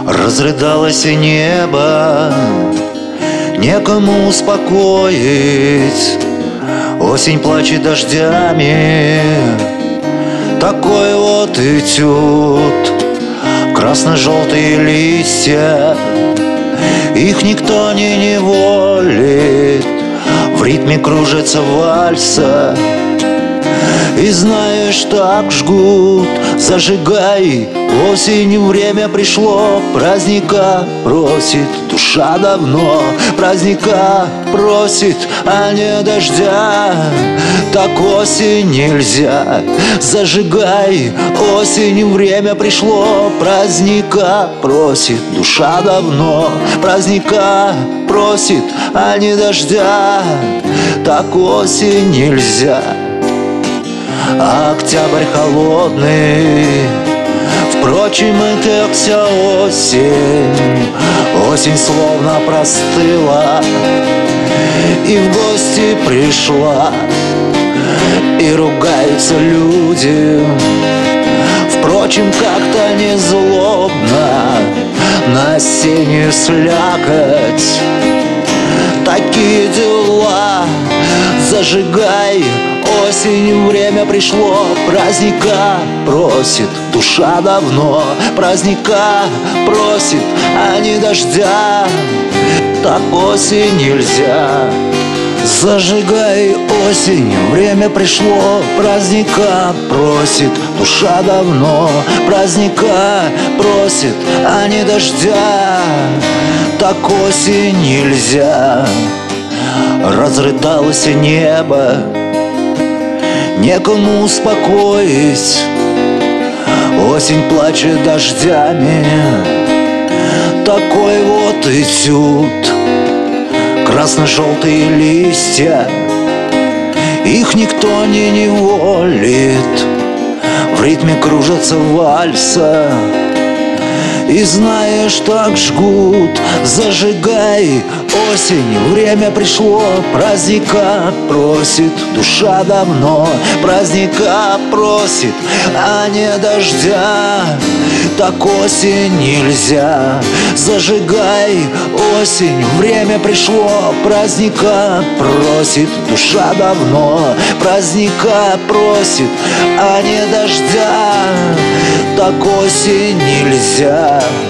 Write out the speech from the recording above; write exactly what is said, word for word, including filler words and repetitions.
Разрыдалось небо, некому успокоить. Осень плачет дождями, такой вот этюд. Красно-желтые листья, их никто не неволит. В ритме кружится вальса, и знаешь, так жгут. Зажигай, осень, время пришло. Праздника просит душа давно. Праздника просит, а не дождя. Так осень нельзя. Зажигай, осень, время пришло. Праздника просит душа давно. Праздника просит, а не дождя. Так осень нельзя. А октябрь холодный, впрочем, это вся осень. Осень словно простыла и в гости пришла. И ругаются люди, впрочем, как-то не злобно, на осеннюю слякоть. Такие дела. Зажигай, осень, время пришло. Праздника просит душа давно. Праздника просит, а не дождя. Так осень нельзя. Зажигай, осень, время пришло. Праздника просит душа давно. Праздника просит, а не дождя. Так осень нельзя. Разрыдалось небо, некому успокоить. Осень плачет дождями, такой вот этюд. Красно-желтые листья, их никто не неволит. В ритме кружатся вальса, и знаешь, так жгут. Зажигай, осень, время пришло. Праздника просит душа давно. Праздника просит, а не дождя. Так осень нельзя. Зажигай, осень, время пришло. Праздника просит душа давно. Праздника просит, а не дождя. Так осень нельзя.